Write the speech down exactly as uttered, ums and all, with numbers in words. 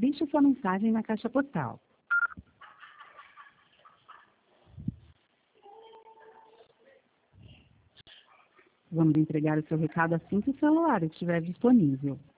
deixe sua mensagem na caixa postal. Vamos entregar o seu recado assim que o celular estiver disponível.